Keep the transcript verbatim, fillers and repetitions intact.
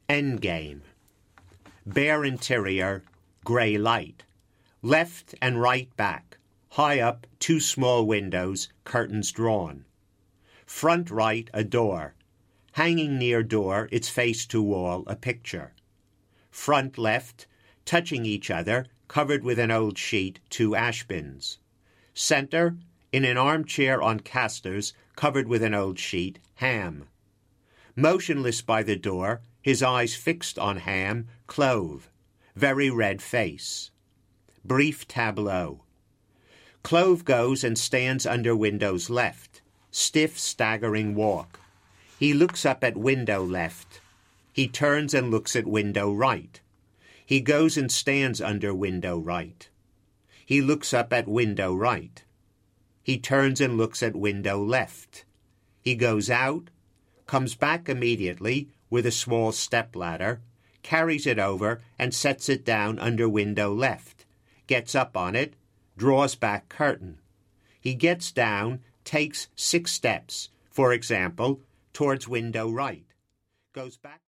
Endgame. Bare interior, grey light. Left and right back. High up, two small windows, curtains drawn. Front right, a door. Hanging near door, its face to wall, a picture. Front left, touching each other, covered with an old sheet, two ash bins. Centre, in an armchair on casters, covered with an old sheet, Ham. Motionless by the door, his eyes fixed on Ham, Clove. Very red face. Brief tableau. Clove goes and stands under windows left. Stiff, staggering walk. He looks up at window left. He turns and looks at window right. He goes and stands under window right. He looks up at window right. He turns and looks at window left. He goes out, comes back immediately with a small stepladder, carries it over and sets it down under window left, gets up on it, draws back curtain. He gets down, takes six steps, for example, towards window right, goes back